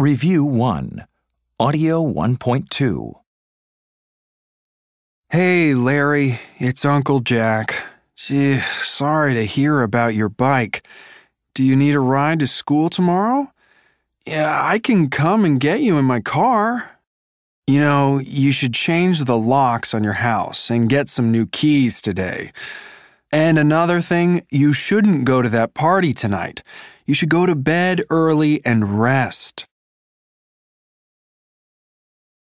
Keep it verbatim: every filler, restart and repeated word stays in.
Review one. Audio one point two. Hey, Larry, it's Uncle Jack. Gee, sorry to hear about your bike. Do you need a ride to school tomorrow? Yeah, I can come and get you in my car. You know, you should change the locks on your house and get some new keys today. And another thing, you shouldn't go to that party tonight. You should go to bed early and rest.